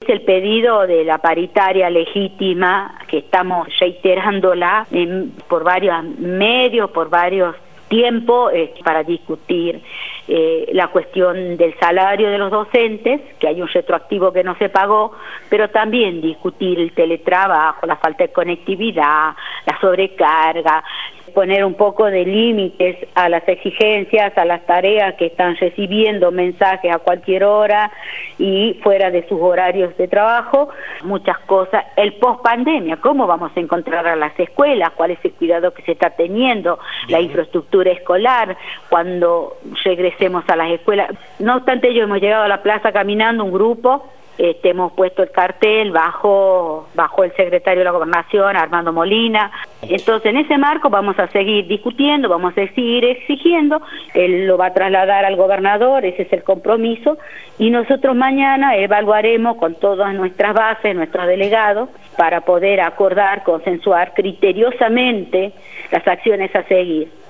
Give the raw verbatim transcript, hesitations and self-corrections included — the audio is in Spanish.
el pedido de la paritaria legítima, que estamos reiterándola en, por varios medios, por varios tiempos, eh, para discutir eh, la cuestión del salario de los docentes, que hay un retroactivo que no se pagó, pero también discutir el teletrabajo, la falta de conectividad, la sobrecarga, poner un poco de límites a las exigencias, a las tareas que están recibiendo mensajes a cualquier hora y fuera de sus horarios de trabajo, muchas cosas. El post-pandemia, ¿cómo vamos a encontrar a las escuelas? ¿Cuál es el cuidado que se está teniendo? La infraestructura escolar, cuando regresemos a las escuelas. No obstante ello, hemos llegado a la plaza caminando un grupo. Este, hemos puesto el cartel bajo, bajo el secretario de la Gobernación, Armando Molina. Entonces, en ese marco vamos a seguir discutiendo, vamos a seguir exigiendo. Él lo va a trasladar al gobernador, ese es el compromiso. Y nosotros mañana evaluaremos con todas nuestras bases, nuestros delegados, para poder acordar, consensuar criteriosamente las acciones a seguir.